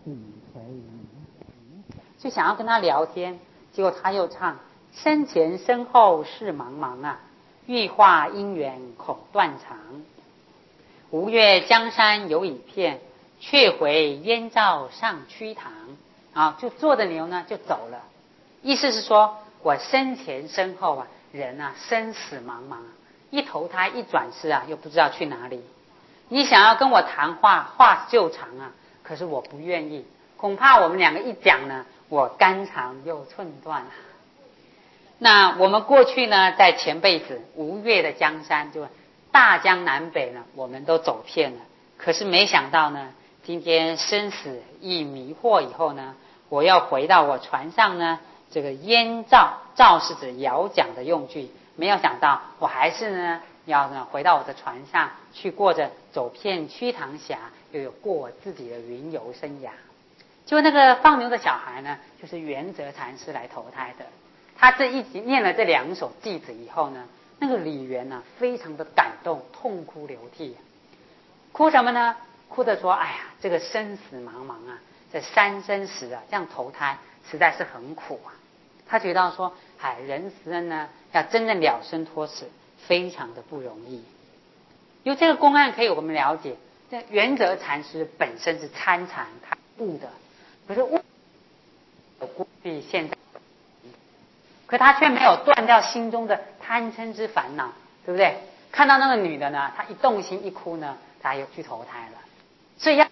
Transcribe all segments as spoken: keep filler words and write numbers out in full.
就想要跟他聊天，结果他又唱身前身后事茫茫啊，欲化姻缘恐断肠。吴越江山有已片，却回燕赵上曲堂。啊，就坐着牛呢就走了，意思是说我身前身后啊，人啊生死茫茫，一投胎一转世啊，又不知道去哪里。你想要跟我谈话，话就长啊，可是我不愿意，恐怕我们两个一讲呢，我肝肠又寸断。那我们过去呢，在前辈子吴越的江山，就大江南北呢，我们都走遍了。可是没想到呢，今天生死一迷惑以后呢，我要回到我船上呢，这个燕赵，赵是指摇桨的用具，没有想到我还是呢要呢回到我的船上去，过着走遍曲塘峡，又有过我自己的云游生涯。就那个放牛的小孩呢，就是元泽禅师来投胎的。他这一集念了这两首偈子以后呢，那个李元呢、啊、非常的感动，痛哭流涕。哭什么呢？哭着说：“哎呀，这个生死茫茫啊，这三生石啊，这样投胎实在是很苦啊。”他觉得说：“哎，人生呢，要真正了生脱死，非常的不容易。”由这个公案可以我们了解，这元泽禅师本身是参禅开悟的，可是悟估计现在。可他却没有断掉心中的贪嗔之烦恼，对不对？看到那个女的呢，他一动心一哭呢，他又去投胎了。所以要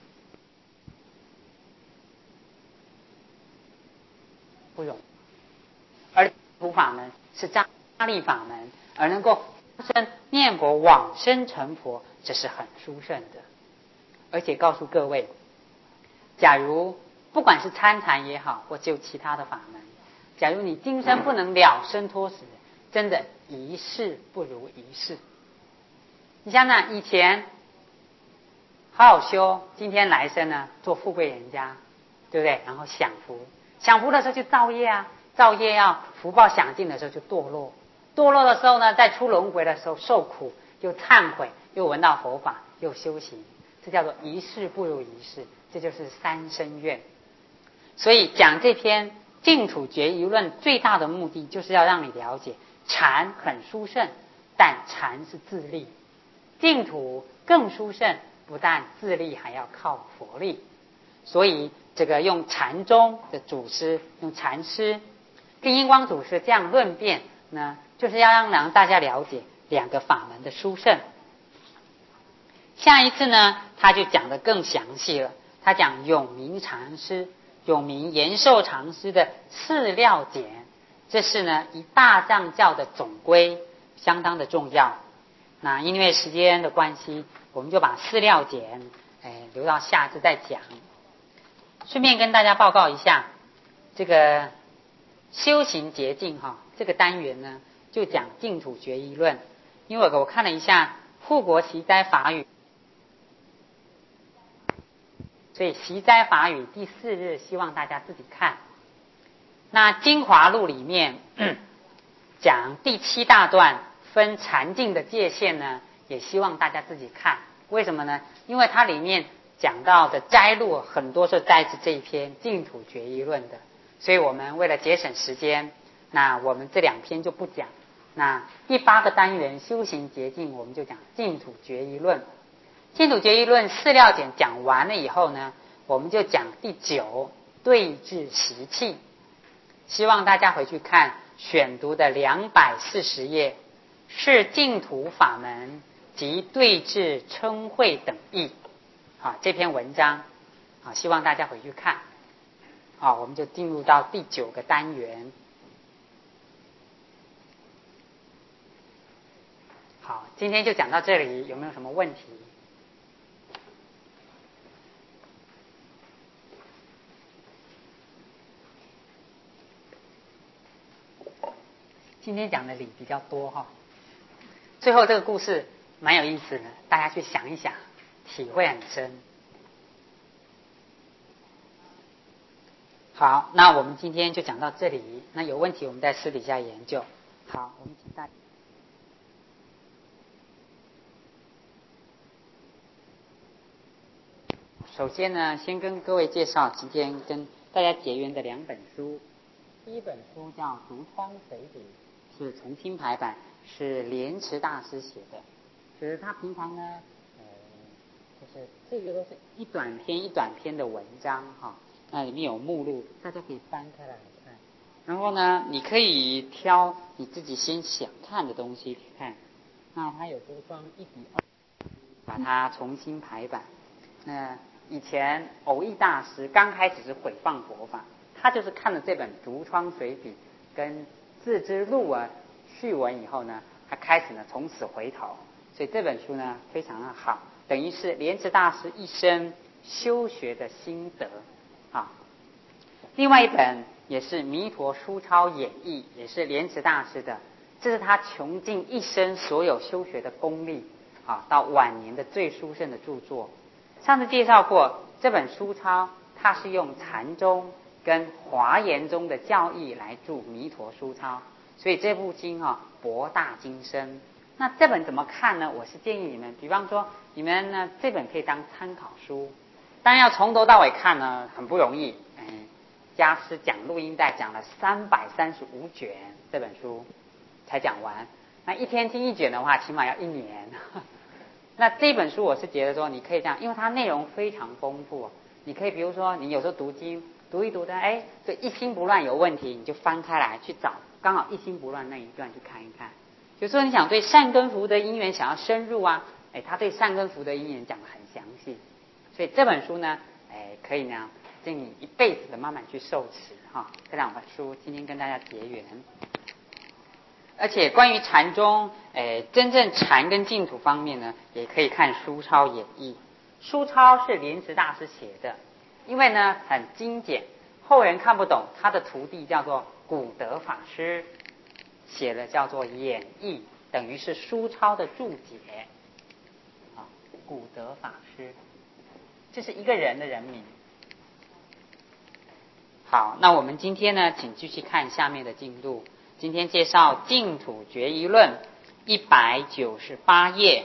不容易，而土法门是扎力法门，而能够生念佛往生成佛，这是很殊胜的。而且告诉各位，假如不管是参禅也好，或就其他的法门，假如你今生不能了生脱死，真的一世不如一世。你想想以前好好修，今天来生呢做富贵人家，对不对？然后享福，享福的时候就造业啊，造业要福报享尽的时候就堕落，堕落的时候呢，在出轮回的时候受苦，又忏悔，又闻到佛法，又修行，这叫做一世不如一世，这就是三生愿。所以讲这篇净土决疑论最大的目的，就是要让你了解禅很殊胜，但禅是自力；净土更殊胜，不但自力，还要靠佛力。所以这个用禅宗的祖师，用禅师跟印光祖师这样论辩呢，就是要让让大家了解两个法门的殊胜。下一次呢，他就讲得更详细了。他讲永明禅师，永明延寿禅师的四料简，这是呢一大藏教的总归，相当的重要。那因为时间的关系，我们就把四料简哎留到下次再讲。顺便跟大家报告一下，这个修行捷径哈，这个单元呢就讲净土决疑论。因为我看了一下护国习斋法语，所以习斋法语第四日希望大家自己看。那精华录里面讲第七大段分禅净的界限呢，也希望大家自己看。为什么呢？因为它里面讲到的摘录很多是摘自这一篇净土决疑论的，所以我们为了节省时间，那我们这两篇就不讲。那第八个单元修行捷径，我们就讲净土决疑论。净土决疑论四料简讲完了以后呢，我们就讲第九对治习气。希望大家回去看选读的两百四十页，是净土法门及对治称会等义。好，这篇文章好，希望大家回去看。好，我们就进入到第九个单元。好，今天就讲到这里，有没有什么问题？今天讲的理比较多哈，最后这个故事蛮有意思的，大家去想一想，体会很深。好，那我们今天就讲到这里，那有问题我们在私底下研究。好，我们请大家。 首先呢，先跟各位介绍今天跟大家结缘的两本书。第一本书叫《独窗随笔》，是重新排版，是莲池大师写的。就是他平常呢，呃，就是这个都是一短篇一短篇的文章哈，那里面有目录，大家可以翻开来看。然后呢，你可以挑你自己先想看的东西看。那它有独窗一比二，把它重新排版。那以前偶益大师刚开始是毁谤佛法，他就是看了这本《独窗随笔》跟《自知录》啊序文以后呢，他开始呢从此回头，所以这本书呢非常的好，等于是莲池大师一生修学的心得啊。另外一本也是《弥陀书钞演义》，也是莲池大师的，这是他穷尽一生所有修学的功力啊，到晚年的最殊胜的著作。上次介绍过这本书钞，它是用禅宗跟华严宗的教义来著弥陀书钞，所以这部经啊博大精深。那这本怎么看呢？我是建议你们，比方说你们呢这本可以当参考书，当然要从头到尾看呢很不容易。嗯，家师讲录音带讲了三百三十五卷，这本书才讲完。那一天听一卷的话，起码要一年。那这本书我是觉得说，你可以这样，因为它内容非常丰富。你可以比如说，你有时候读经读一读的，哎，对一心不乱有问题，你就翻开来去找，刚好一心不乱那一段去看一看。有时候你想对善根福德因缘想要深入啊，哎，他对善根福德因缘讲得很详细，所以这本书呢，哎，可以呢，建议你一辈子的慢慢去受持哈。这两本书今天跟大家结缘。而且关于禅宗，诶，真正禅跟净土方面呢，也可以看《书钞演义》。书钞是莲池大师写的，因为呢很精简，后人看不懂，他的徒弟叫做古德法师写了叫做演义，等于是书钞的注解。啊，古德法师，这是一个人的人名。好，那我们今天呢，请继续看下面的进度。今天介绍净土决疑论一百九十八页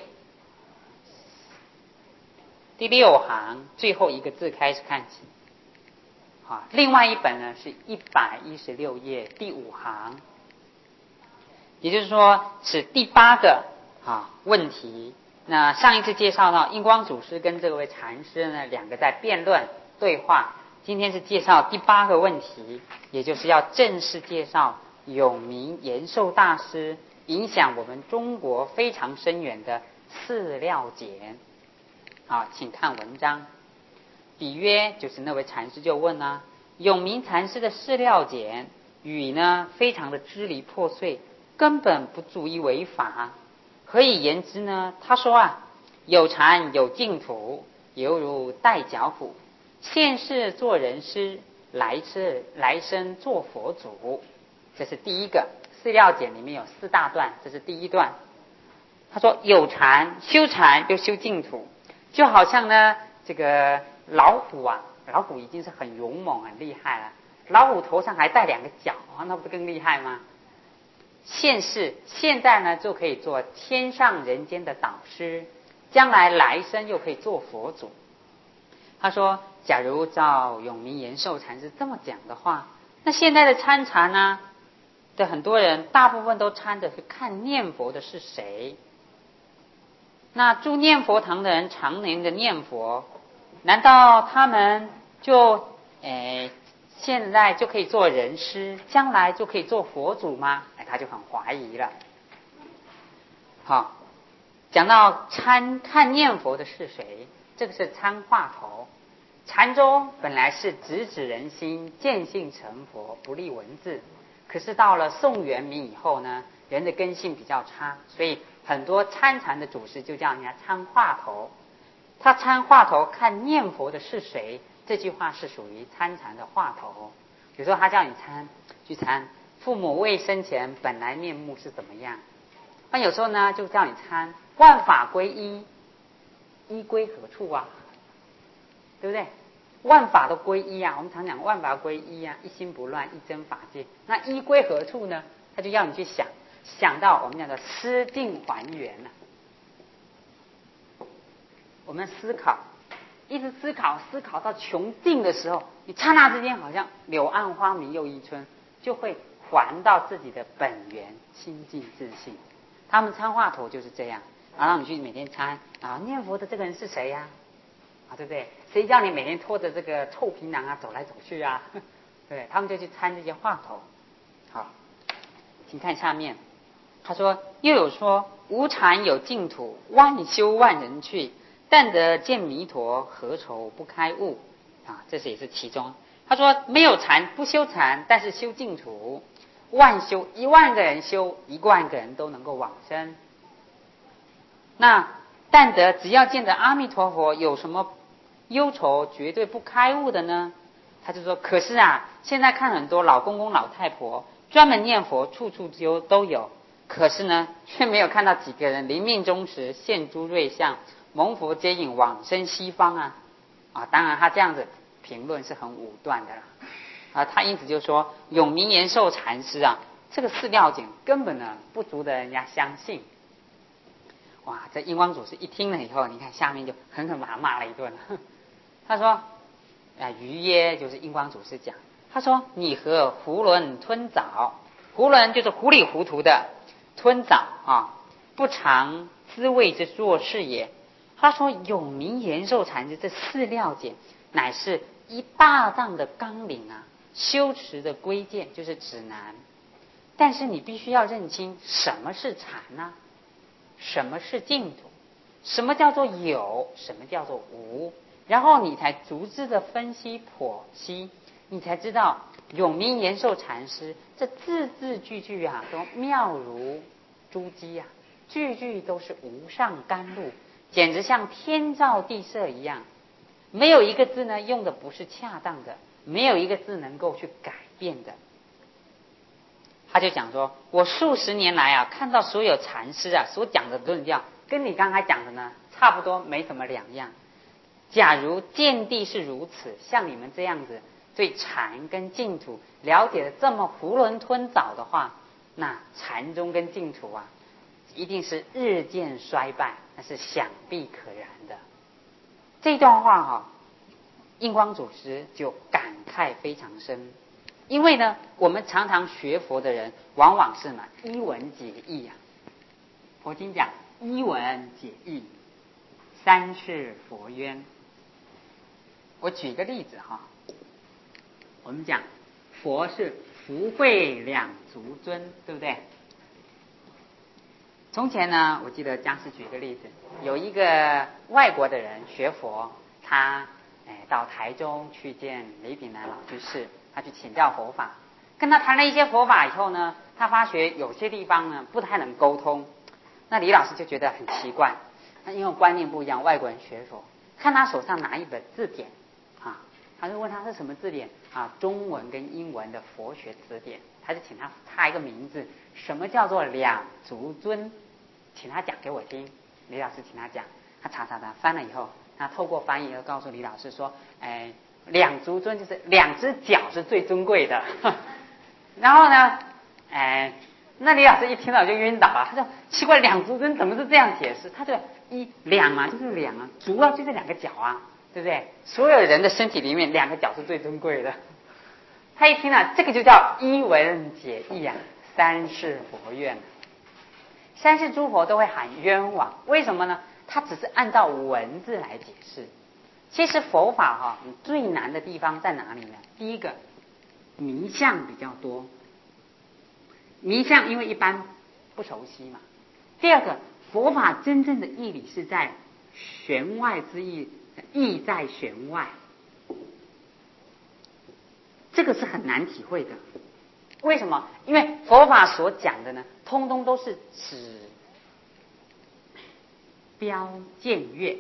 第六行最后一个字开始看起。好，另外一本呢是一百一十六页第五行，也就是说是第八个啊问题。那上一次介绍到印光祖师跟这位禅师呢两个在辩论对话，今天是介绍第八个问题，也就是要正式介绍永明延寿大师影响我们中国非常深远的四料简。好，请看文章。比约就是那位禅师就问啊，永明禅师的四料简语呢非常的支离破碎，根本不足以为法，何以言之呢？他说啊，有禅有净土，犹如带脚鼓，现世做人师，来世来生做佛祖。这是第一个，四料简里面有四大段，这是第一段。他说有禅，修禅又修净土，就好像呢这个老虎啊，老虎已经是很勇猛很厉害了，老虎头上还带两个角，那不是更厉害吗？现世现在呢就可以做天上人间的导师，将来来生又可以做佛祖。他说假如照永明延寿禅师这么讲的话，那现在的参禅呢的很多人大部分都参的是看念佛的是谁。那住念佛堂的人常年的念佛，难道他们就诶现在就可以做人师，将来就可以做佛祖吗？哎，他就很怀疑了。好，讲到参看念佛的是谁，这个是参话头。禅宗本来是直指人心，见性成佛，不立文字。可是到了宋元明以后呢，人的根性比较差，所以很多参禅的祖师就叫人家参话头。他参话头看念佛的是谁，这句话是属于参禅的话头。比如说他叫你参去参父母未生前本来面目是怎么样，那有时候呢就叫你参万法归一，一归何处啊？对不对？万法都归一啊，我们常讲万法归一啊，一心不乱，一真法界。那一归何处呢？他就要你去想，想到我们讲的思定还原了、啊。我们思考一直思考思考到穷尽的时候，你刹那之间好像柳暗花明又一村，就会还到自己的本源，清净自信。他们参话头就是这样，然后你去每天参啊，念佛的这个人是谁呀、啊？啊，对不对？谁叫你每天拖着这个臭皮囊啊走来走去啊？对，他们就去参这些话头。好，请看下面，他说又有说无禅有净土，万修万人去，但得见弥陀，何愁不开悟啊？这是也是其中。他说没有禅不修禅，但是修净土，万修一万个人修，一万个人都能够往生。那但得只要见着阿弥陀佛，有什么忧愁绝对不开悟的呢？他就说可是啊，现在看很多老公公老太婆专门念佛，处处就都有，可是呢却没有看到几个人临命终时现诸瑞相，蒙佛接引往生西方啊！啊，当然他这样子评论是很武断的啦。啊，他因此就说永明延寿禅师啊，这个四料简根本呢不足得人家相信。哇，这印光祖师一听了以后，你看下面就狠狠把他骂了一顿。他说啊，于耶就是印光祖师讲，他说你和囫囵吞枣，囫囵就是糊里糊涂的，吞枣啊，不尝滋味之做事也。他说永明延寿禅师这四料简乃是一大藏的纲领啊，修持的规荐就是指南。但是你必须要认清什么是禅呢、啊？什么是净土？什么叫做有？什么叫做无？然后你才逐字的分析剖析，你才知道永明延寿禅师这字字句句啊都妙如珠玑啊，句句都是无上甘露，简直像天造地设一样，没有一个字呢用的不是恰当的，没有一个字能够去改变的。他就讲说，我数十年来啊，看到所有禅师啊所讲的论调，跟你刚才讲的呢差不多，没什么两样。假如见地是如此，像你们这样子对禅跟净土了解的这么囫囵吞枣的话，那禅宗跟净土啊，一定是日渐衰败，那是想必可然的。这段话哈、啊，印光祖师就感慨非常深。因为呢，我们常常学佛的人，往往是嘛一文解义啊。佛经讲一文解义，三世佛冤。我举个例子哈，我们讲佛是福慧两足尊，对不对？从前呢，我记得江师举个例子，有一个外国的人学佛，他哎到台中去见李炳南老居士。他去请教佛法，跟他谈了一些佛法以后呢，他发觉有些地方呢不太能沟通。那李老师就觉得很奇怪，那因为观念不一样，外国人学佛，看他手上拿一本字典啊，他就问他是什么字典啊？中文跟英文的佛学词典，他就请他插一个名字，什么叫做两足尊？请他讲给我听。李老师请他讲，他查查查翻了以后，他透过翻译又告诉李老师说，哎。两足尊就是两只脚是最尊贵的，然后呢，哎，那李老师一听到就晕倒了，他说奇怪，两足尊怎么是这样解释？他就一两嘛，就是两啊，足啊就是两个脚啊，对不对？所有人的身体里面两个脚是最尊贵的。他一听啊，这个就叫一文解义啊，三世佛愿。三世诸佛都会喊冤枉，为什么呢？他只是按照文字来解释。其实佛法哈、啊，最难的地方在哪里呢？第一个，迷相比较多，迷相因为一般不熟悉嘛。第二个，佛法真正的义理是在弦外之意，意在弦外，这个是很难体会的。为什么？因为佛法所讲的呢，通通都是指标僭越。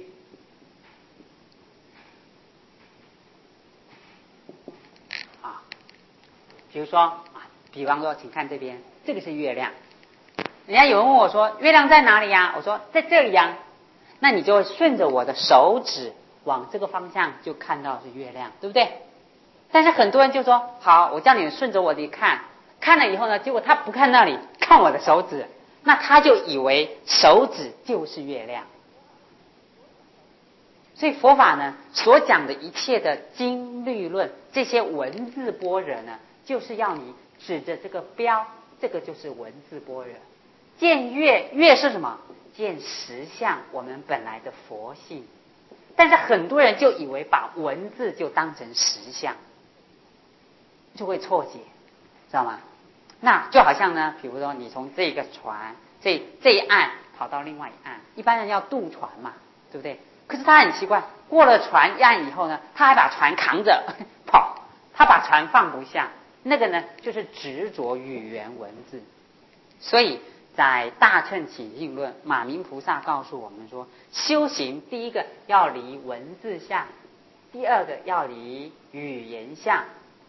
比如说啊，比方说，请看这边，这个是月亮。人家有人问我说，月亮在哪里呀？我说在这里呀。那你就会顺着我的手指往这个方向，就看到是月亮，对不对？但是很多人就说，好，我叫你顺着我的看，看了以后呢，结果他不看那里，看我的手指，那他就以为手指就是月亮。 所以佛法呢所讲的一切的经律论，这些文字般若呢，就是要你指着这个标，这个就是文字般若。见月，月是什么？见实相，我们本来的佛性。但是很多人就以为把文字就当成实相，就会错解，知道吗？那就好像呢，比如说你从这个船这这一岸跑到另外一岸，一般人要渡船嘛，对不对？可是他很奇怪，过了船岸以后呢，他还把船扛着跑，他把船放不下，那个呢就是执着语言文字。所以在大乘起信论，马明菩萨告诉我们说，修行第一个要离文字相，第二个要离语言相，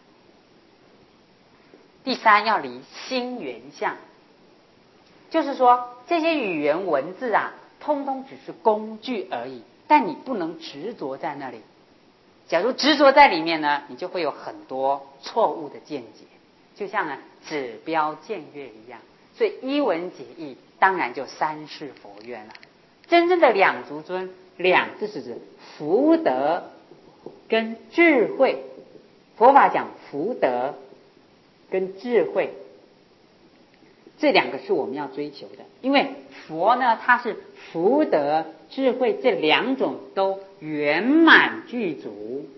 第三要离心缘相。就是说这些语言文字啊，通通只是工具而已，但你不能执着在那里。假如执着在里面呢，你就会有很多错误的见解，就像呢指标见月一样。所以一文解义，当然就三世佛愿了。真正的两足尊，两字是指福德跟智慧。佛法讲福德跟智慧，这两个是我们要追求的。因为佛呢，它是福德智慧这两种都圆满具足，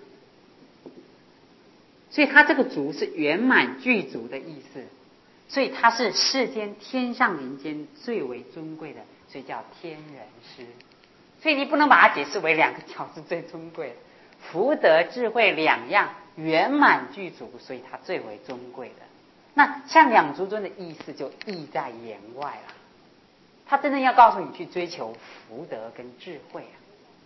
所以它这个足是圆满具足的意思。所以它是世间天上人间最为尊贵的，所以叫天人师。所以你不能把它解释为两个角是最尊贵的，福德智慧两样圆满具足，所以它最为尊贵的。那像两足尊的意思就意在言外了，他真正要告诉你去追求福德跟智慧啊。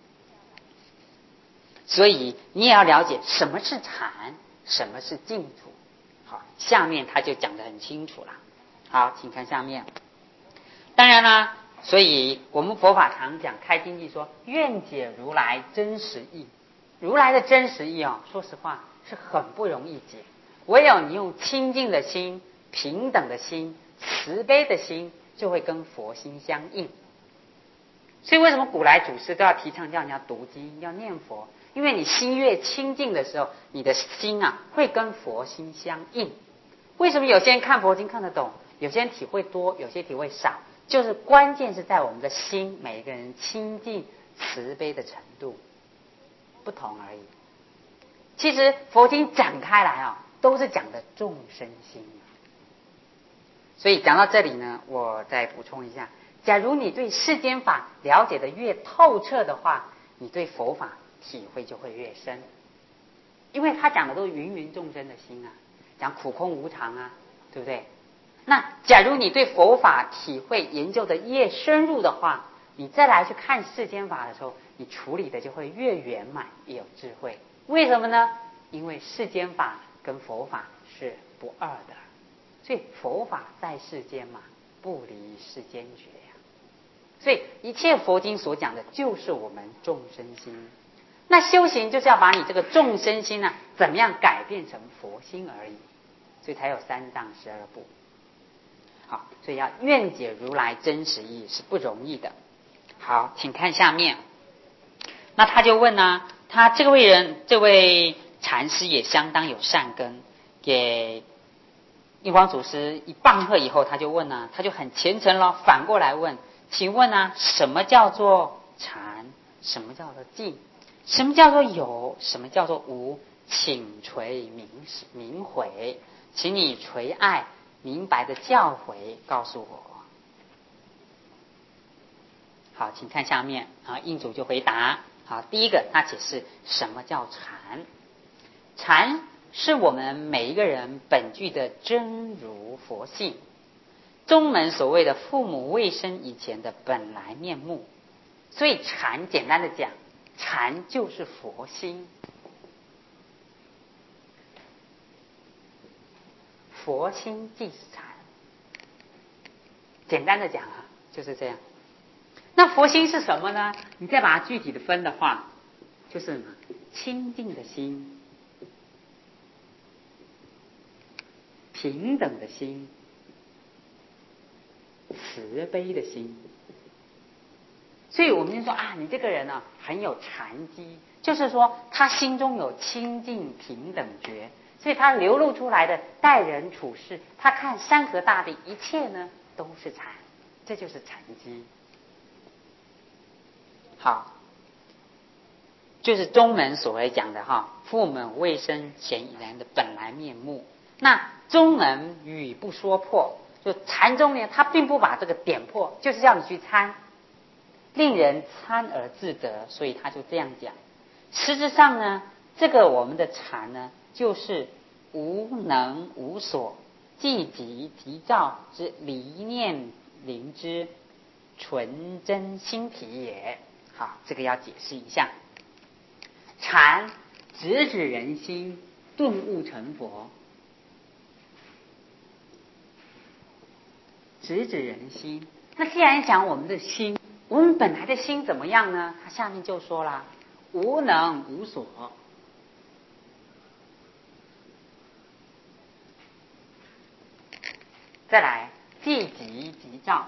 所以你也要了解什么是禅，什么是净土。好，下面他就讲得很清楚了。好，请看下面。当然啦，所以我们佛法常讲开经记说，愿解如来真实义。如来的真实义哦，说实话是很不容易解，唯有你用清净的心、平等的心、慈悲的心，就会跟佛心相应。所以为什么古来祖师都要提倡叫你要读经、要念佛？因为你心越清净的时候，你的心啊会跟佛心相应。为什么有些人看佛经看得懂，有些人体会多，有些体会少？就是关键是在我们的心，每一个人清净慈悲的程度不同而已。其实佛经展开来啊，都是讲的众生心。所以讲到这里呢，我再补充一下，假如你对世间法了解的越透彻的话，你对佛法体会就会越深。因为他讲的都是芸芸众生的心啊，讲苦空无常啊，对不对？那假如你对佛法体会研究的越深入的话，你再来去看世间法的时候，你处理的就会越圆满，越有智慧。为什么呢？因为世间法跟佛法是不二的，所以佛法在世间嘛，不离世间觉呀。所以一切佛经所讲的就是我们众生心。那修行就是要把你这个众生心呢，怎么样改变成佛心而已，所以才有三藏十二部。好，所以要愿解如来真实义是不容易的。好，请看下面。那他就问呢、啊，他这位人，这位禅师也相当有善根，给印光祖师一棒喝以后，他就问呢、啊，他就很虔诚了，反过来问，请问啊，什么叫做禅？什么叫做净？什么叫做有？什么叫做无？请垂明明回，请你垂爱明白的教诲告诉我。好，请看下面啊，印主就回答。好，第一个他解释什么叫禅。禅是我们每一个人本具的真如佛性，宗门所谓的父母未生以前的本来面目。所以禅简单的讲，禅就是佛心。佛心即是禅，简单的讲啊，就是这样。那佛心是什么呢？你再把它具体的分的话，就是什么？清净的心，平等的心，慈悲的心。 所以我们就说啊，你这个人呢、啊、很有禅机，就是说他心中有清净平等觉，所以他流露出来的待人处事，他看山河大地一切呢都是禅，这就是禅机。好，就是中门所谓讲的哈，父门未生前以来的本来面目。那中门语不说破，就禅宗呢，他并不把这个点破，就是叫你去参，令人参而自得，所以他就这样讲。实质上呢，这个我们的禅呢，就是无能无所，即即即照之离念灵之纯真心体也。好，这个要解释一下。禅直指人心，顿悟成佛。直指人心，那既然讲我们的心，我们本来的心怎么样呢？他下面就说了，无能无所。再来，即即即照。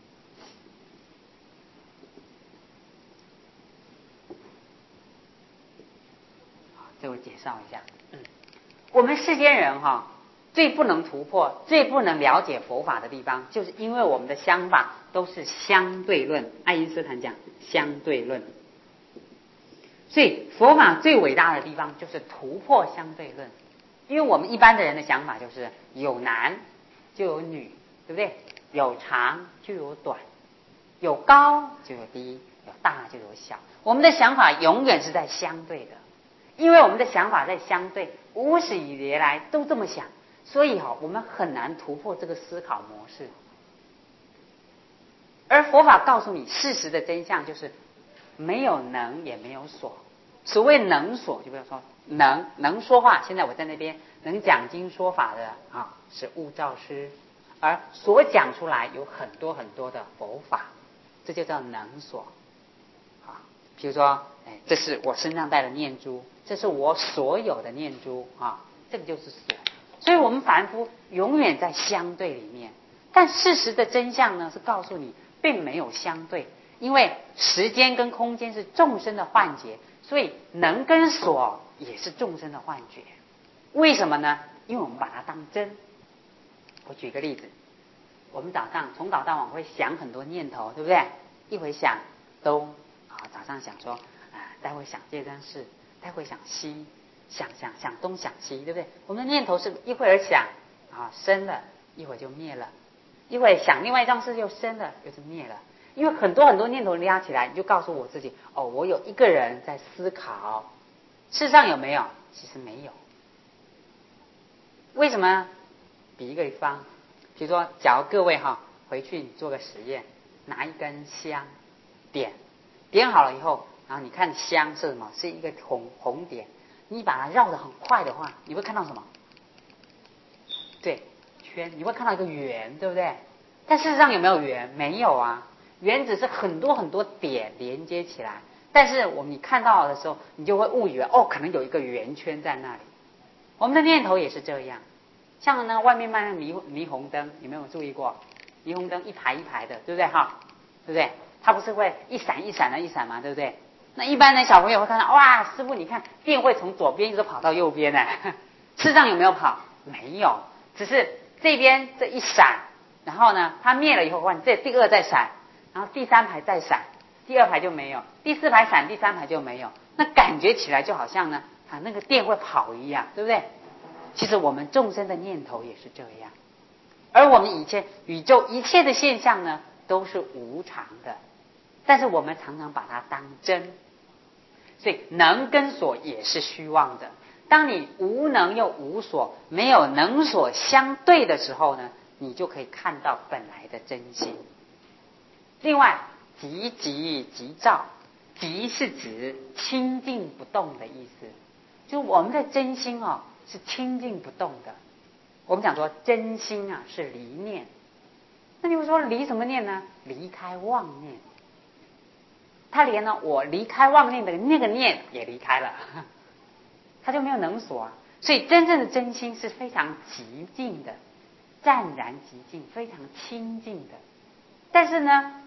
这我介绍一下。嗯，我们世间人哈，最不能突破、最不能了解佛法的地方，就是因为我们的想法都是相对论。爱因斯坦讲相对论，所以佛法最伟大的地方就是突破相对论。因为我们一般的人的想法就是有男就有女，对不对？有长就有短，有高就有低，有大就有小。我们的想法永远是在相对的。因为我们的想法在相对，无始以来都这么想，所以哈、哦，我们很难突破这个思考模式。而佛法告诉你，事实的真相就是没有能也没有所。所谓能所，就比如说能能说话，现在我在那边能讲经说法的啊，是悟照师，而所讲出来有很多很多的佛法，这就叫能所。啊，比如说，哎，这是我身上带的念珠。这是我所有的念珠啊，这个就是所。所以我们凡夫永远在相对里面，但事实的真相呢，是告诉你并没有相对，因为时间跟空间是众生的幻觉，所以能跟所也是众生的幻觉。为什么呢？因为我们把它当真。我举个例子，我们早上从早到晚会想很多念头，对不对？一会想东啊，早上想说啊，待会想这件事。待会想西，想想想东想西，对不对？我们的念头是一会儿想啊生了，一会儿就灭了；一会儿想另外一张事又生了，又是灭了。因为很多很多念头拉起来，你就告诉我自己，哦，我有一个人在思考。事实上有没有？其实没有。为什么？比一个方，比如说，假如各位哈回去你做个实验，拿一根香点，点好了以后。然后你看香是什么？是一个红红点。你把它绕得很快的话，你会看到什么？对，圈。你会看到一个圆，对不对？但事实上有没有圆？没有啊。圆只是很多很多点连接起来。但是我们你看到的时候，你就会误以为哦，可能有一个圆圈在那里。我们的念头也是这样。像呢，外面卖的霓霓虹灯，有没有注意过？霓虹灯一排一排的，对不对？哈，对不对？它不是会一闪一闪的一闪嘛，对不对？那一般的小朋友会看到，哇，师父你看电会从左边一直跑到右边呢，事实上有没有跑？没有，只是这边这一闪，然后呢它灭了以后，换这第二再闪，然后第三排再闪，第二排就没有，第四排闪，第三排就没有，那感觉起来就好像呢啊那个电会跑一样，对不对？其实我们众生的念头也是这样，而我们以前宇宙一切的现象呢都是无常的，但是我们常常把它当真。所以能跟所也是虚妄的。当你无能又无所，没有能所相对的时候呢，你就可以看到本来的真心。另外，即即即照，即是指清净不动的意思。就我们的真心哦，是清净不动的。我们讲说真心啊是离念，那你会说离什么念呢？离开妄念。他连呢，我离开妄念的那个念也离开了，他就没有能所啊。所以真正的真心是非常寂静的，湛然寂静，非常清净的。但是呢，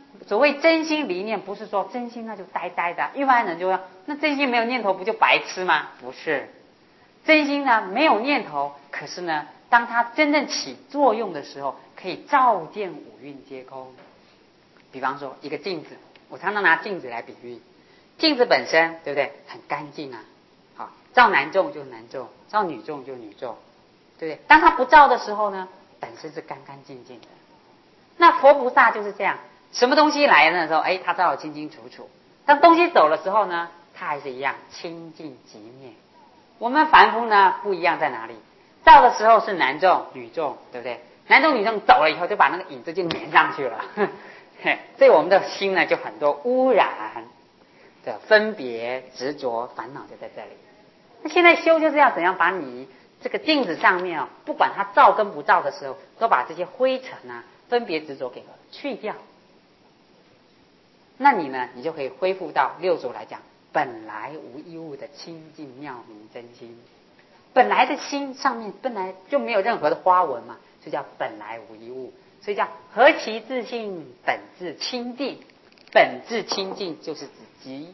所谓真心离念，不是说真心那就呆呆的，一般人就要那真心没有念头不就白痴吗？不是，真心呢没有念头，可是呢，当它真正起作用的时候，可以照见五蕴皆空。比方说一个镜子，我常常拿镜子来比喻，镜子本身对不对？很干净啊，好，照男众就男众，照女众就女众，对不对？当它不照的时候呢，本身是干干净净的。那佛菩萨就是这样，什么东西来的时候，哎，他照得清清楚楚；当东西走的时候呢，他还是一样清净寂灭。我们凡夫呢不一样在哪里？照的时候是男众女众，对不对？男众女众走了以后，就把那个影子就粘上去了，所以我们的心呢就很多污染的分别执着烦恼就在这里。那现在修就是要怎样把你这个镜子上面哦，不管它照跟不照的时候，都把这些灰尘啊分别执着给去掉。那你呢，你就可以恢复到六祖来讲本来无一物的清净妙明真心。本来的心上面本来就没有任何的花纹嘛，所以叫本来无一物，所以叫何其自性本自清净。本自清净就是指极。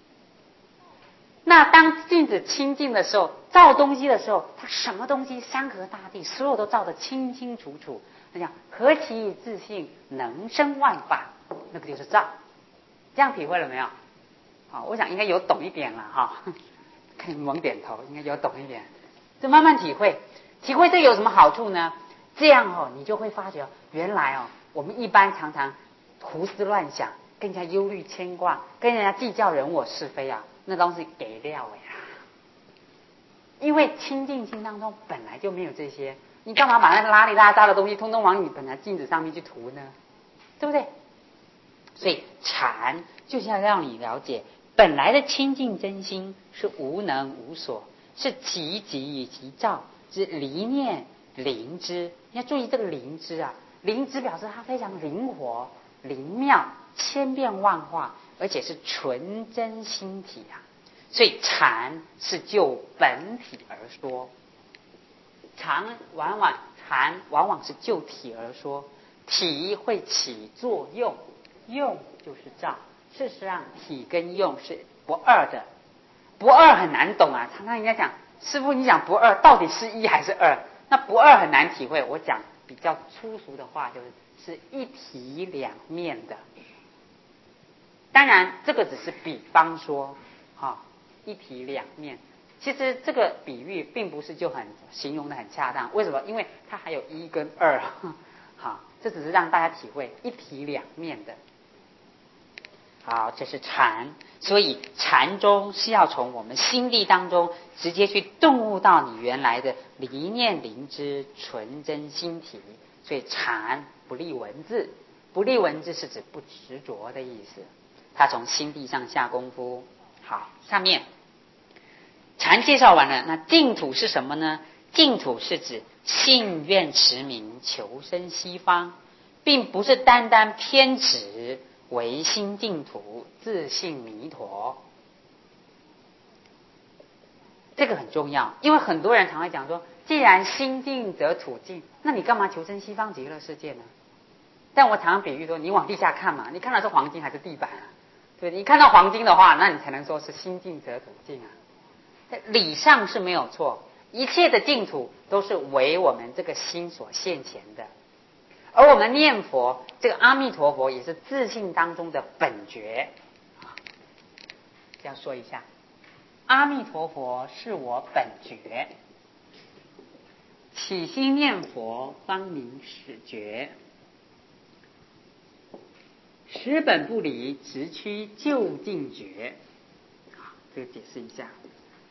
那当镜子清净的时候，照东西的时候，它什么东西山河大地所有都照得清清楚楚，那叫何其自性能生万法，那个就是照。这样体会了没有？好，我想应该有懂一点了哈，看你猛点头，应该有懂一点。就慢慢体会，体会这有什么好处呢？这样哦，你就会发觉原来哦，我们一般常常胡思乱想，更加忧虑牵挂，跟人家计较人我是非啊，那都是给料呀。因为清净心当中本来就没有这些，你干嘛把那个邋里邋遢的东西通通往你本来镜子上面去涂呢？对不对？所以禅就是要让你了解，本来的清净真心是无能无所，是极极以极照之离念灵知。你要注意这个灵知啊，灵知表示它非常灵活、灵妙、千变万化，而且是纯真心体啊。所以禅是就本体而说，禅往往禅往往是就体而说，体会起作用，用就是照。事实上体跟用是不二的，不二很难懂啊。常常人家讲师父你讲不二到底是一还是二，那不二很难体会。我讲比较粗俗的话，就是是一体两面的。当然这个只是比方说啊，一体两面，其实这个比喻并不是就很形容的很恰当。为什么？因为它还有一跟二，好，这只是让大家体会一体两面的。好，这是禅，所以禅宗是要从我们心地当中直接去顿悟到你原来的离念灵知纯真心体。所以禅不立文字，不立文字是指不执着的意思，他从心地上下功夫。好，下面禅介绍完了，那净土是什么呢？净土是指信愿持名求生西方，并不是单单偏执唯心净土自性弥陀。这个很重要，因为很多人常会讲说，既然心净则土净，那你干嘛求生西方极乐世界呢？但我常常比喻说，你往地下看嘛，你看到是黄金还是地板啊？对，你看到黄金的话，那你才能说是心净则土净啊。理上是没有错，一切的净土都是为我们这个心所现前的。而我们念佛，这个阿弥陀佛也是自性当中的本觉。这样说一下，阿弥陀佛是我本觉，起心念佛方明始觉，识本不离直趋究竟觉。这个解释一下。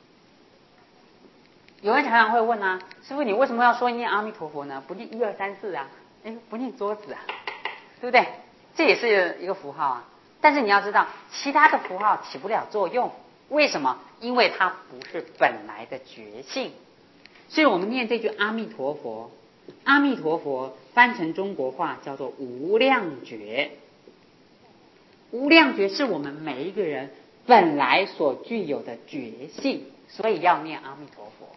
有人常常会问啊，师父你为什么要说念阿弥陀佛呢？不念一二三四啊，哎，不念桌子啊，对不对？这也是一个符号啊。但是你要知道，其他的符号起不了作用。为什么？因为它不是本来的觉性。所以我们念这句阿弥陀佛，阿弥陀佛翻成中国话叫做无量觉。无量觉是我们每一个人本来所具有的觉性，所以要念阿弥陀佛。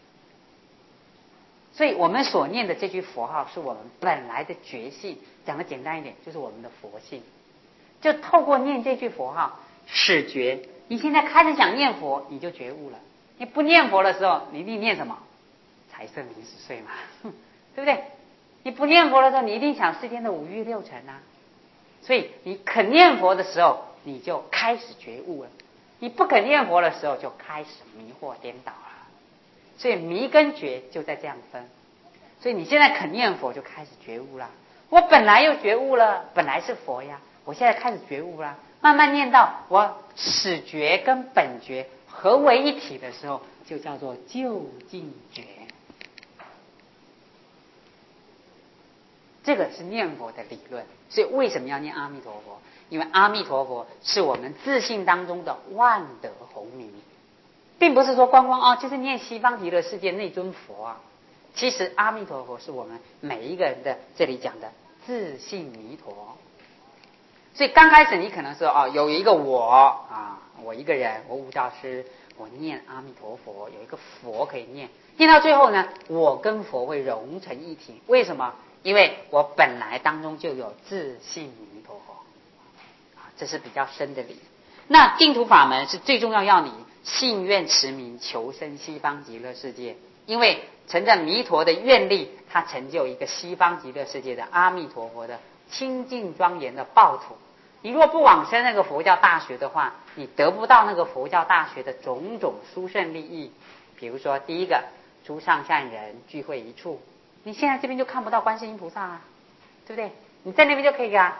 所以我们所念的这句佛号是我们本来的觉性，讲的简单一点，就是我们的佛性。 就透过念这句佛号始觉。你现在开始想念佛，你就觉悟了。你不念佛的时候，你一定念什么？财色名食睡嘛，对不对？你不念佛的时候，你一定想世间的五欲六尘啊。所以你肯念佛的时候，你就开始觉悟了；你不肯念佛的时候，就开始迷惑颠倒了。所以迷跟觉就在这样分。所以你现在肯念佛，就开始觉悟了。我本来又觉悟了，本来是佛呀，我现在开始觉悟了。慢慢念到我始觉跟本觉合为一体的时候，就叫做究竟觉。这个是念佛的理论。所以为什么要念阿弥陀佛？因为阿弥陀佛是我们自信当中的万德洪名，并不是说光光哦，就是念西方极乐世界那尊佛啊。其实阿弥陀佛是我们每一个人的这里讲的自信弥陀。所以刚开始你可能说哦，有一个我啊，我一个人，我悟道师，我念阿弥陀佛，有一个佛可以念，念到最后呢，我跟佛会融成一体。为什么？因为我本来当中就有自信弥陀佛，这是比较深的理。那净土法门是最重要，要你信愿持名求生西方极乐世界，因为乘着弥陀的愿力，他成就一个西方极乐世界的阿弥陀佛的清净庄严的报土。你若不往生那个佛教大学的话，你得不到那个佛教大学的种种殊胜利益。比如说第一个，诸上善人聚会一处，你现在这边就看不到观世音菩萨啊，对不对？你在那边就可以啊。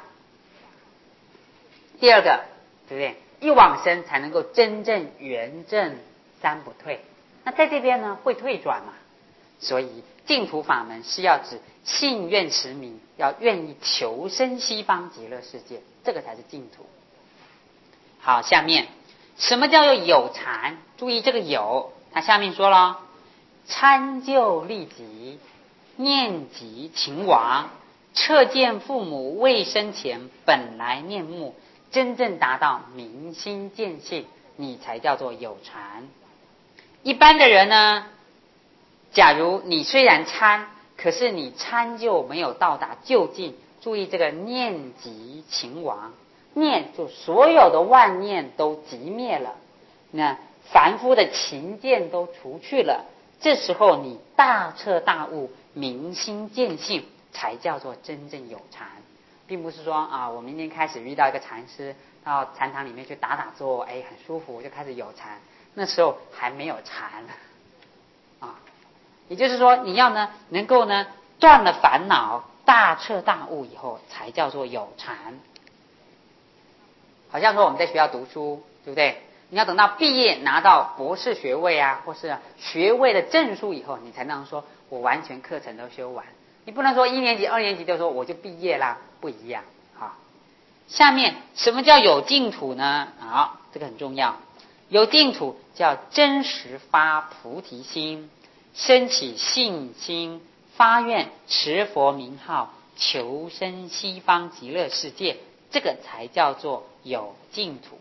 第二个，对不对？一往生才能够真正圆正三不退。那在这边呢，会退转嘛？所以净土法门是要指信愿持名，要愿意求生西方极乐世界，这个才是净土。好，下面什么叫做有禅？注意这个有，他下面说了，参就利己，念及情亡，彻见父母未生前本来面目，真正达到明心见性，你才叫做有禅。一般的人呢，假如你虽然参，可是你参就没有到达究竟。注意这个念及情亡，念就所有的万念都寂灭了，那凡夫的情见都除去了，这时候你大彻大悟，明心见性，才叫做真正有禅。并不是说啊，我明天开始遇到一个禅师，到禅堂里面去打打坐，哎，很舒服，我就开始有禅。那时候还没有禅啊。也就是说，你要呢能够呢断了烦恼，大彻大悟以后，才叫做有禅。好像说我们在学校读书，对不对？你要等到毕业拿到博士学位啊，或是学位的证书以后，你才能说我完全课程都修完。你不能说一年级、二年级就说我就毕业啦，不一样啊。下面什么叫有净土呢？好，这个很重要。有净土叫真实发菩提心，升起信心，发愿持佛名号，求生西方极乐世界，这个才叫做有净土。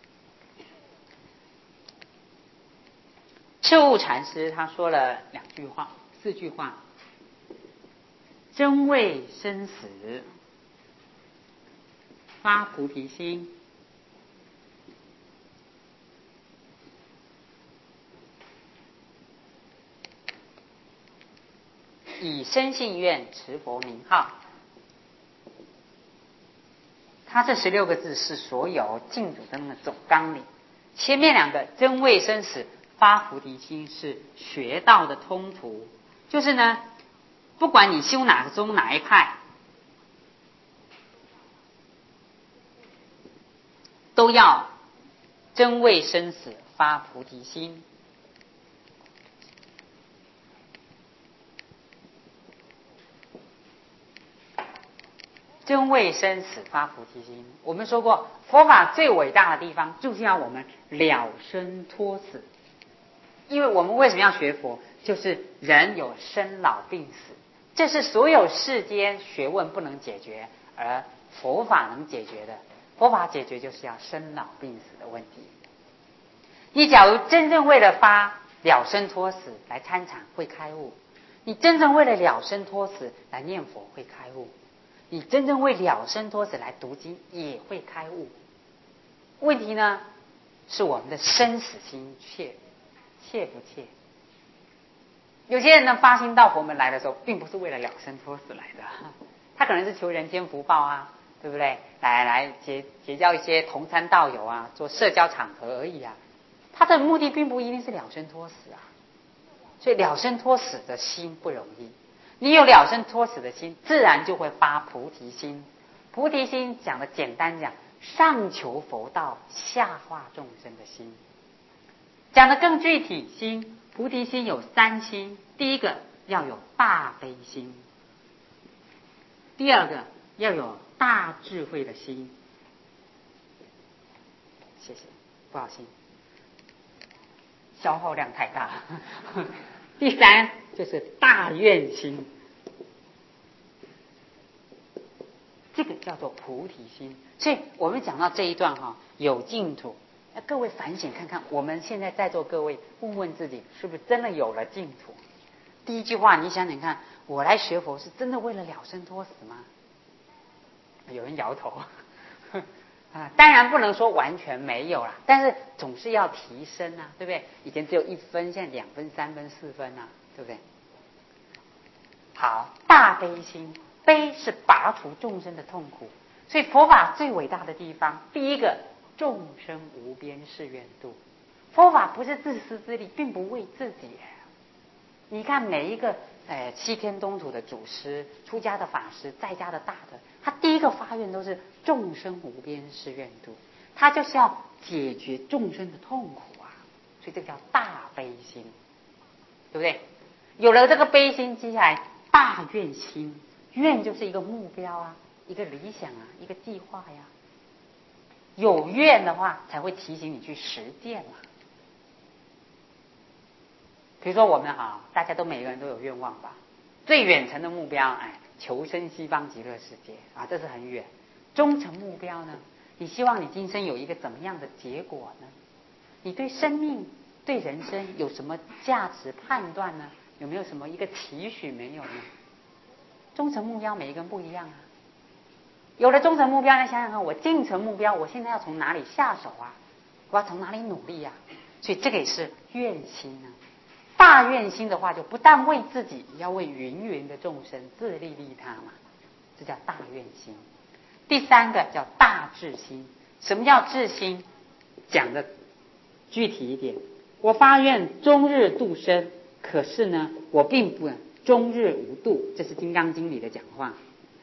彻悟禅师他说了两句话，四句话：真为生死，发菩提心，以身信愿持佛名号。他这十六个字是所有净土的那个总纲领。前面两个真为生死，发菩提心是学道的通途，就是呢，不管你修哪个宗哪一派，都要真为生死，发菩提心。真为生死发菩提心。我们说过，佛法最伟大的地方就是要我们了生脱死。因为我们为什么要学佛？就是人有生老病死，这是所有世间学问不能解决，而佛法能解决的。佛法解决就是要生老病死的问题。你假如真正为了发了生脱死来参禅，会开悟；你真正为了了生脱死来念佛，会开悟。 你真正为了生脱死来读经，也会开悟。问题呢，是我们的生死心切切不切？有些人呢发心到佛门来的时候，并不是为了了生脱死来的，他可能是求人间福报啊，对不对？来来结结交一些同参道友啊，做社交场合而已啊。他的目的并不一定是了生脱死啊。所以了生脱死的心不容易。你有了生脱死的心，自然就会发菩提心。菩提心讲的简单讲，上求佛道，下化众生的心。讲的更具体心，菩提心有三心。第一个要有大悲心，第二个要有大智慧的心。谢谢，不好意思，消耗量太大。第三就是大愿心，这个叫做菩提心。所以我们讲到这一段哈，有净土，那各位反省看看，我们现在在座各位问问自己，是不是真的有了净土？第一句话你想想看，我来学佛是真的为了了生脱死吗？有人摇头。啊，当然不能说完全没有啦，但是总是要提升啊，对不对？以前只有一分，现在两分、三分、四分啊，对不对？好，大悲心，悲是拔除众生的痛苦，所以佛法最伟大的地方，第一个，众生无边誓愿度。佛法不是自私自利，并不为自己。你看每一个呃西天东土的祖师、出家的法师、在家的大德，他第一个发愿都是众生无边誓愿度，他就是要解决众生的痛苦啊，所以这个叫大悲心，对不对？有了这个悲心，接下来大愿心，愿就是一个目标啊，一个理想啊，一个计划呀。有愿的话，才会提醒你去实践嘛。比如说我们哈，大家都每个人都有愿望吧，最远程的目标，哎，求生西方极乐世界啊，这是很远。中程目标呢，你希望你今生有一个怎么样的结果呢？你对生命、对人生有什么价值判断呢？有没有什么一个期许没有呢？中程目标每一个人不一样啊。有了中程目标，来想想看，我近程目标，我现在要从哪里下手啊？我要从哪里努力啊？所以这个也是愿心啊。大愿心的话，就不但为自己，要为芸芸的众生自利利他嘛，这叫大愿心。第三个叫大智心。什么叫智心？讲的具体一点，我发愿终日度生，可是呢，我并不终日无度，这是《金刚经》里的讲话。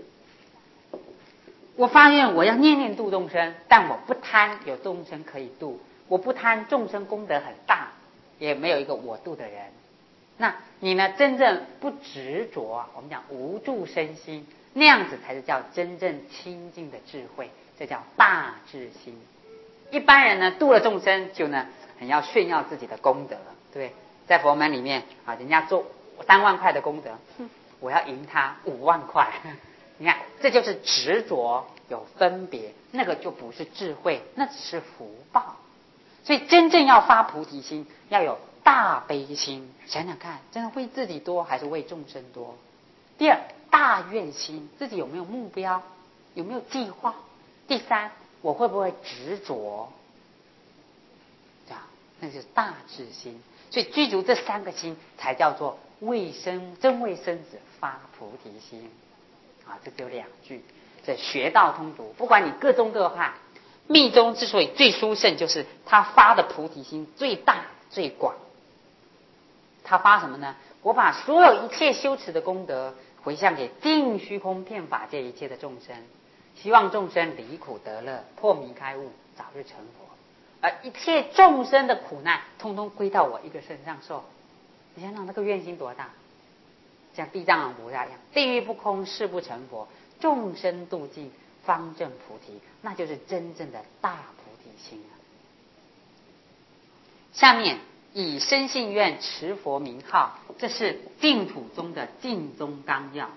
我发愿我要念念度众生，但我不贪有众生可以度，我不贪众生功德很大，也没有一个我度的人。那你呢？真正不执着，我们讲无住身心，那样子才是叫真正清净的智慧，这叫大智心。一般人呢，度了众生就呢很要炫耀自己的功德，对不对？在佛门里面啊，人家做三万块的功德，我要赢他五万块。你看，这就是执着有分别，那个就不是智慧，那只是福报。所以真正要发菩提心，要有大悲心。想想看，真的为自己多还是为众生多？第二，大愿心，自己有没有目标，有没有计划？第三，我会不会执着？这样，那就是大智心。所以具足这三个心，才叫做为生真为生子发菩提心。啊，这只有两句，这学道通读，不管你各宗各派，密宗之所以最殊胜，就是他发的菩提心最大最广。他发什么呢？我把所有一切修持的功德回向给尽虚空遍法界一切的众生，希望众生离苦得乐，破迷开悟，早日成佛。而一切众生的苦难，通通归到我一个身上受。你想想那个愿心多大？像地藏王菩萨一样，地狱不空，誓不成佛，众生度尽，方证菩提，那就是真正的大菩提心啊。下面以生信愿持佛名号，这是净土中的净宗纲要。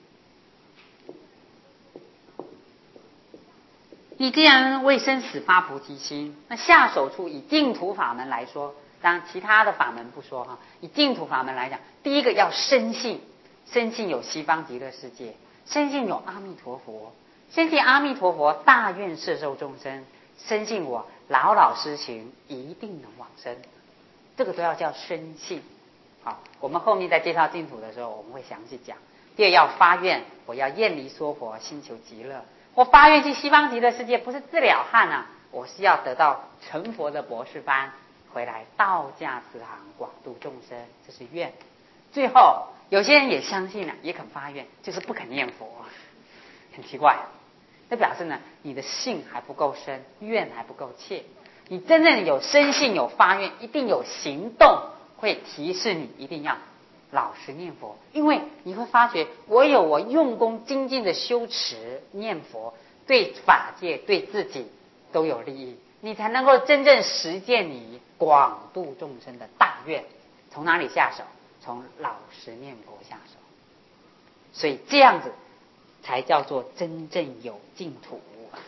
你既然为生死发菩提心，那下手处以净土法门来说，当然其他的法门不说哈，以净土法门来讲，第一个要深信，深信有西方极乐世界。 深信有阿弥陀佛，深信阿弥陀佛大愿摄受众生，深信我老老实行一定能往生，这个都要叫深信。好，我们后面在介绍净土的时候，我们会详细讲。第二要发愿，我要厌离娑婆，心求极乐。我发愿去西方极乐世界，不是自了汉啊，我是要得到成佛的博士班，回来道驾慈航，广度众生，这是愿。最后有些人也相信了、啊，也肯发愿，就是不肯念佛，很奇怪。这表示呢，你的信还不够深，愿还不够切。你真正有深信有发愿，一定有行动会提示你一定要老实念佛，因为你会发觉，唯有我用功精进的修持念佛，对法界对自己都有利益，你才能够真正实践你广度众生的大愿。从哪里下手？从老实念佛下手。所以这样子才叫做真正有净土。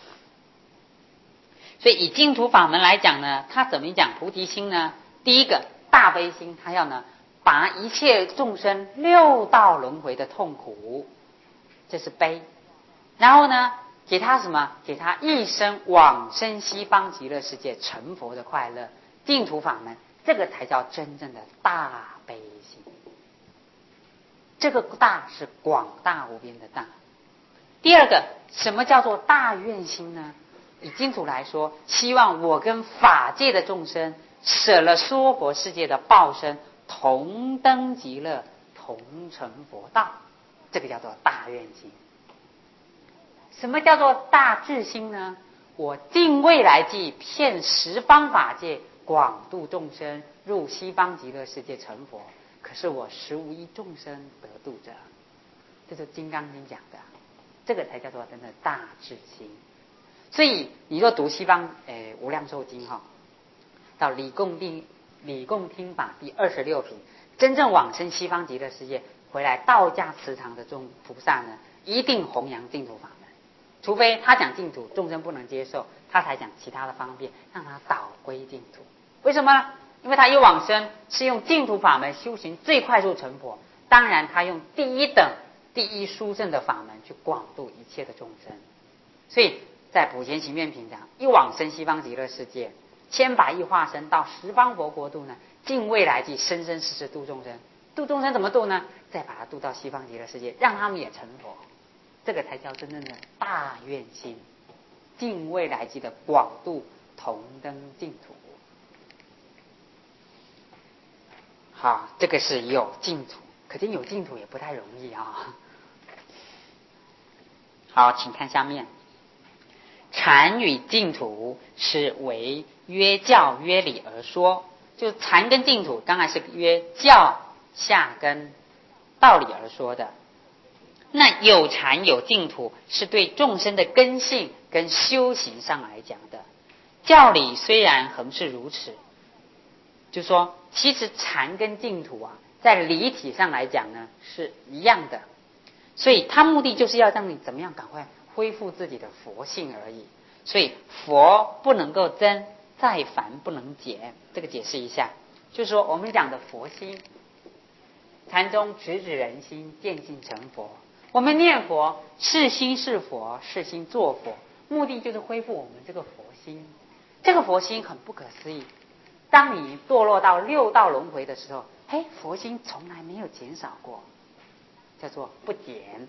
所以以净土法门来讲呢，它怎么讲菩提心呢？第一个大悲心，它要呢拔一切众生六道轮回的痛苦，这是悲。然后呢，给他什么？给他一生往生西方极乐世界成佛的快乐。净土法门，这个才叫真正的大悲心。这个大是广大无边的大。第二个，什么叫做大愿心呢？以净土来说，希望我跟法界的众生舍了娑婆世界的报身，同登极乐，同成佛道，这个叫做大愿心。什么叫做大智心呢？我尽未来际，遍十方法界，广度众生，入西方极乐世界成佛。可是我实无一众生得度者，这是《金刚经》讲的，这个才叫做真的大智心。所以你若读西方诶无量寿经哈，到理共定理共听法第二十六品，真正往生西方极乐世界回来道驾慈航的众菩萨呢，一定弘扬净土法门，除非他讲净土众生不能接受，他才讲其他的方便，让他导归净土。为什么呢？因为他一往生是用净土法门修行最快速成佛，当然他用第一等第一殊胜的法门去广度一切的众生。所以在普贤行愿品讲，一往生西方极乐世界，千百亿化身到十方佛国度呢，尽未来际生生世世度众生。度众生怎么度呢？再把他度到西方极乐世界，让他们也成佛。这个才叫真正的大愿心，尽未来际的广度同登净土。好，这个是有净土，可见有净土也不太容易啊。好，请看下面。禅与净土是为约教约理而说，就禅跟净土当然是约教下跟道理而说的。那有禅有净土是对众生的根性跟修行上来讲的。教理虽然横是如此，就说其实禅跟净土啊，在理体上来讲呢是一样的，所以它目的就是要让你怎么样赶快恢复自己的佛性而已。所以佛不能够增，再凡不能减，这个解释一下，就是说我们讲的佛心，禅宗直指人心，见性成佛。我们念佛是心是佛，是心作佛，目的就是恢复我们这个佛心。这个佛心很不可思议，当你堕落到六道轮回的时候，嘿，佛心从来没有减少过，叫做不减。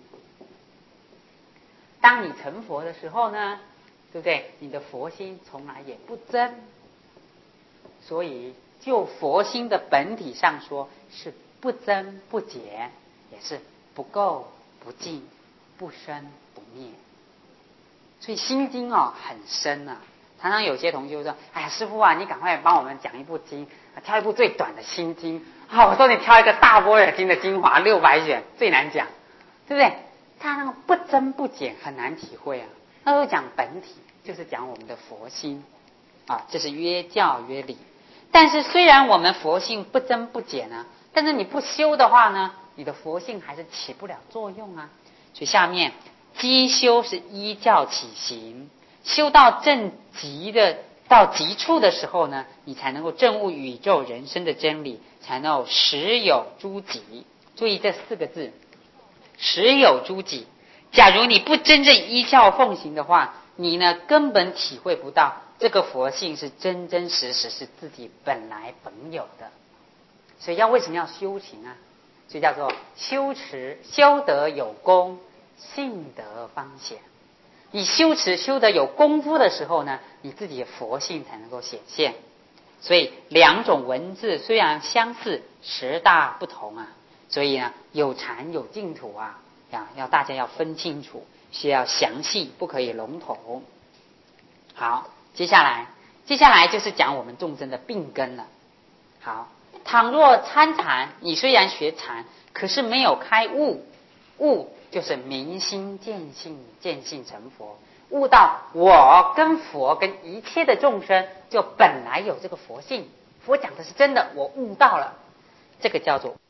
当你成佛的时候呢，对不对？你的佛心从来也不增。所以就佛心的本体上说，是不增不减，也是不垢不净，不生不灭。所以心经哦很深啊。常常有些同学说：“哎呀，师父啊，你赶快帮我们讲一部经，挑一部最短的心经啊！”我说：“你挑一个大般若经的精华六百卷，最难讲，对不对？”他那个不增不减很难体会啊。他都讲本体，就是讲我们的佛心啊，这是约教约理。但是虽然我们佛性不增不减啊，但是你不修的话呢，你的佛性还是起不了作用啊。所以下面基修是依教起行。修到正极的到极处的时候呢，你才能够证悟宇宙人生的真理，才能够实有诸己。注意这四个字，实有诸己。 假如你不真正依教奉行的话，你呢根本体会不到这个佛性是真真实实是自己本来本有的。所以要为什么要修行啊？所以叫做修持，修得有功，性德方显。你修持修得有功夫的时候呢，你自己的佛性才能够显现。所以两种文字虽然相似，实大不同啊。所以呢，有禅有净土啊，呀，要大家要分清楚，需要详细，不可以笼统。好，接下来，接下来就是讲我们众生的病根了。好，倘若参禅，你虽然学禅，可是没有开悟，悟就是明心见性，见性成佛，悟到我跟佛跟一切的众生就本来有这个佛性，佛讲的是真的，我悟到了，这个叫做